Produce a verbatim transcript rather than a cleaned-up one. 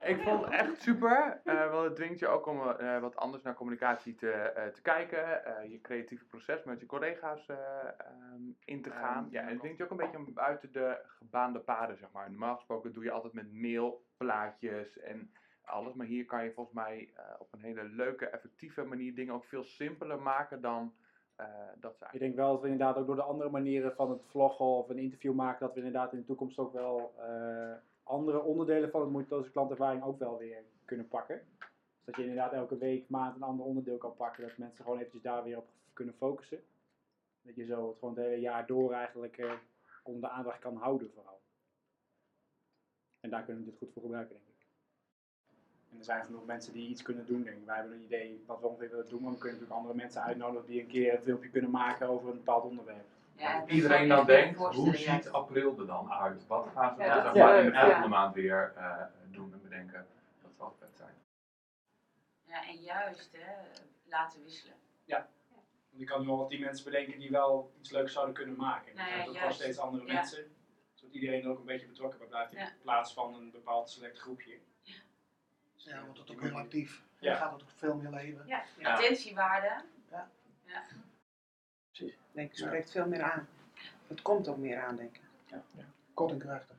ik vond het echt super, uh, want het dwingt je ook om uh, wat anders naar communicatie te, uh, te kijken. Uh, je creatieve proces met je collega's uh, um, in te gaan. Ja, en het dwingt je ook een beetje om buiten de gebaande paden, zeg maar. Normaal gesproken doe je altijd met mail, plaatjes en alles. Maar hier kan je volgens mij uh, op een hele leuke, effectieve manier dingen ook veel simpeler maken dan uh, dat zijn. Ik denk wel dat we inderdaad ook door de andere manieren van het vloggen of een interview maken, dat we inderdaad in de toekomst ook wel uh, andere onderdelen van het Monitoze klantervaring ook wel weer kunnen pakken. Dus dat je inderdaad elke week, maand een ander onderdeel kan pakken, dat mensen gewoon eventjes daar weer op kunnen focussen. Dat je zo het gewoon het hele jaar door eigenlijk uh, onder de aandacht kan houden vooral. En daar kunnen we dit goed voor gebruiken, denk ik. En er zijn genoeg mensen die iets kunnen doen, denk ik. Wij hebben een idee wat we ongeveer willen doen, maar we kunnen natuurlijk andere mensen uitnodigen die een keer een filmpje kunnen maken over een bepaald onderwerp. Ja, iedereen dan denkt, hoe ziet ja. april er dan uit? Wat gaan ze ja, dan ja, in de volgende ja. maand weer uh, doen en bedenken? Dat zal vet zijn. Ja, en juist hè, laten wisselen. Ja, want ik kan nu al tien mensen bedenken die wel iets leuks zouden kunnen maken. En dan zijn het ook wel steeds andere ja. mensen, zodat iedereen er ook een beetje betrokken bij blijft in ja. plaats van een bepaald select groepje. Ja, ja, wordt het ook heel actief. Ja. Dan gaat het ook veel meer leven. Ja, ja. Attentiewaarde. Ja. Ja. Precies. Ik denk, het spreekt ja. veel meer aan. Het komt ook meer aan, denk ik. Ja. Ja. Kort en krachtig.